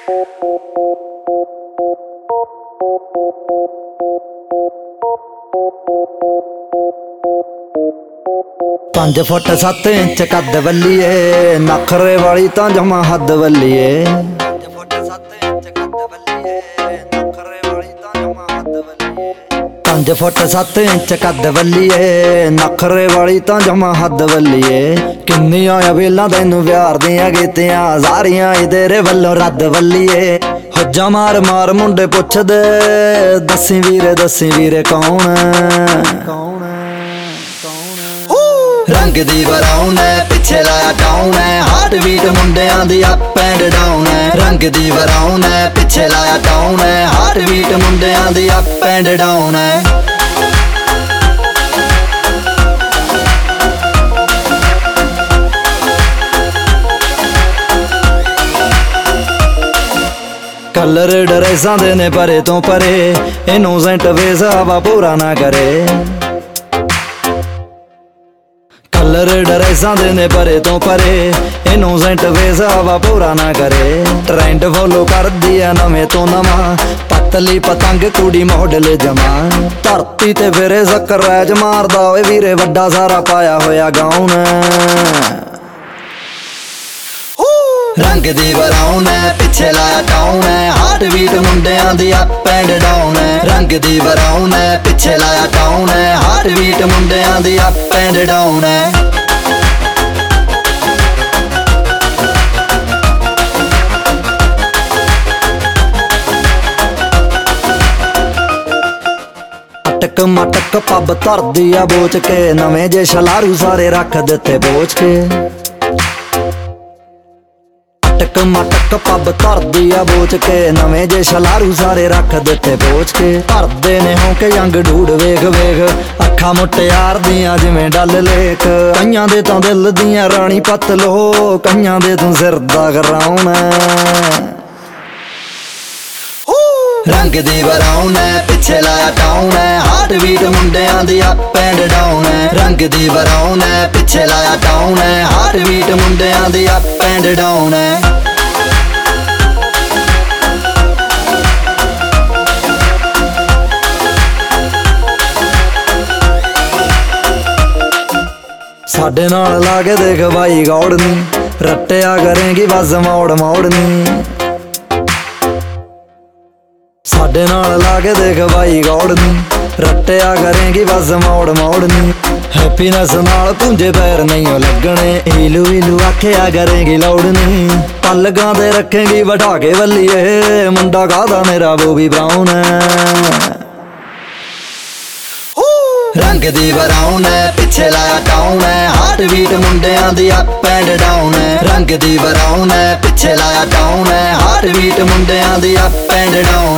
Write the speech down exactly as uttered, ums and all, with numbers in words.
पंज फुट सत्त इंच कद बल्लिए, नखरे वाली तां जमा हद बल्लिए। पंज फुट सत्त इंच कद बल्लिए, नखरे वाली तां जमा हद बल्लिए। किन्नियां वेलां तैनूं प्यार दियां कीतियां, सारियां ही तेरे वल्लों रद्द बल्लिए। हज्जा मार मार मुंडे पुछदे, दस्सी वीरे दस्सी वीरे कौन कौन रंग दी बराउन है, पिछे लाया टाउन है, हार्ट बीट मुंडियां दी अप एंड डाउन है। रंग दी बराउन है, पिछे लाया टाउन है, हार्ट बीट मुंडियां दी अप एंड डाउन है। कलर ड्रेसां दे ने परे तो परे, इनोसेंट वेस हवा पूरा ना करे। कलर ड्रेसां दे ने परे तो परे, इनोसेंट वेस हवा पूरा ना करे। ट्रेंड फॉलो कर दिया नवें तो नवा, पतली पतंग कुड़ी मॉडल जमा। धरती ते फिरे सकरैज मारदा ओए वीरे, वड्डा सारा पाया होया गाउन। रंग दी बराउन है, पिछे लाया टाउन है, हार्ट बीट मुंडियां दी अप एंड डाउन है। रंग दी बराउन है, पिछे लाया टाउन है, हार्ट बीट मुंडियां दी अप एंड डाउन है। अटक मटक पब धर दिया बोच के, नवें जे शलारू सारे रख दिते बोच के। अटक मटक पब धर दिया बोच के, नवें जे शलारू सारे रख दिते बोच के। भरदे ने होके यंग ढूड वेख वेख, अखा मुटियार दियां जिवें डल लेक। कईयां दे तां दिल दियां रानी पतलो, कईयां दे तूं सिर दा गराउन। रंग दी बराउन है, पिछे लाया टाउन है, हार्ट बीट मुंडियां दी अप एंड डाउन है। रंग दी बराउन है, पिछे लाया टाउन है, हार्ट बीट मुंडियां दी अप एंड डाउन है। साडे नाल ला के देख भाई गौड़ नी, रट्टिया करेंगी बस मौड़ मौड़ नी। साडे नाल ला के देख भाई गौड़ नी, रट्टिया करेंगी बस मौड़ मौड़ नी। हैप्पीनेस नाल पुंजे पैर नहीं लगने, हीलू हीलू आखिया करेंगी लौड़ नी। पलगां ते रखेंगी बैठा के बल्लिए, मुंडा कादा मेरा बॉबी ब्राउन है। रंग दी बराउन है, पिछे लाया टाउन है, हार्ट बीट मुंडियां दी अप एंड डाउन है। रंग दी बराउन है, पिछे लाया टाउन है, हार्ट बीट मुंडियां दी अप एंड डाउन।